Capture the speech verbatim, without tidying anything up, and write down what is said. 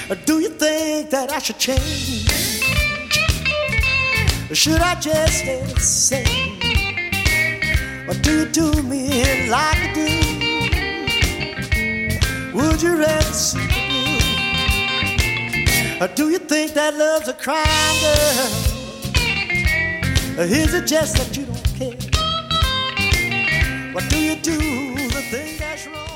Or do you think that I should change? Or should I just stay the same? Or do you do me like I do? Would you rather see me do? Or do you think that love's a crime, girl? Or is it just that you don't care? What do you do the thing that's wrong?